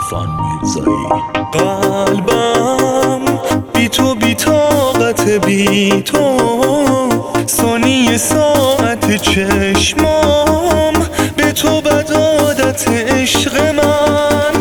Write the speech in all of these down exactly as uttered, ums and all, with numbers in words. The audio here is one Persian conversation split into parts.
عرفان میرزایی. قلبم بی تو بی طاقت بی تو، ثانیه ساعت چشمام به تو بد عادت عشق من.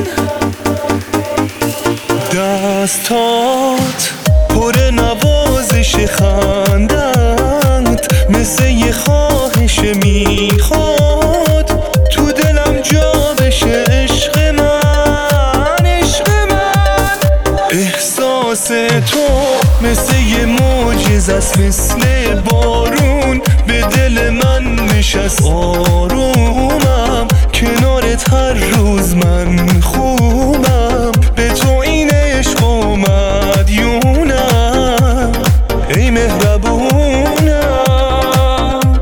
دستات پر نوازش خندت، مثل یه خواهش میخواد تو دلم جا بشه عشق من، عشق من. احساس تو مثل یه معجزه است، مثل بارون به دل من نشست. آرومم کنارت هر روز من خوبم، به تو این عشق و مدیونم، ای مهربونم.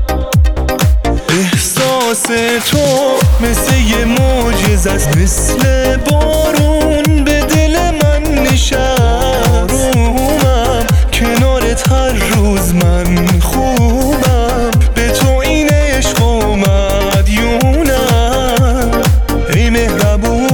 احساس تو مثل یه معجزه است، مثل بارون به دل من نشست. آرومم کنارت هر روز من خوبم، به تو این عشق و مدیونم، ای مهربونم.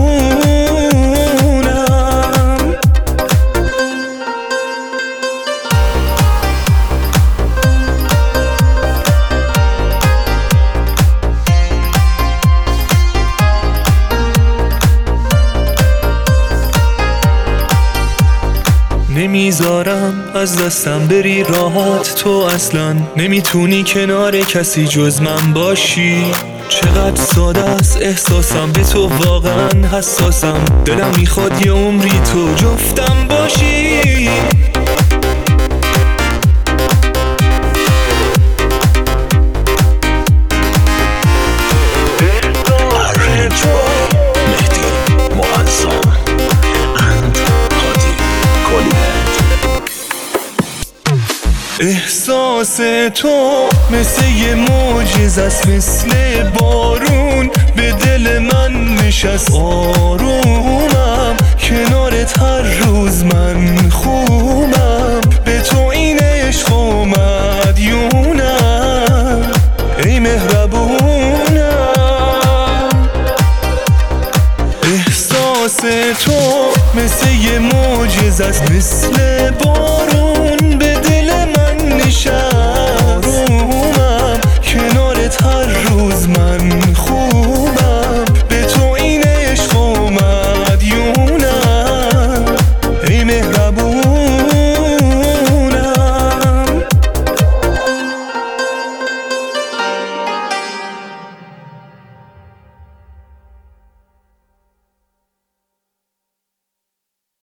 نمیذارم از دستم بری راحت، تو اصلا نمیتونی کنار کسی جز من باشی. چقدر ساده است احساسم به تو، واقعا حساسم، دلم میخواد یه عمری تو جفتم باشی. احساس تو مثل یه معجزه است، مثل بارون به دل من نشست. آرومم کنارت هر روز من خوبم، به تو این عشق و مدیونم، ای مهربونم. احساس تو مثل یه معجزه است، مثل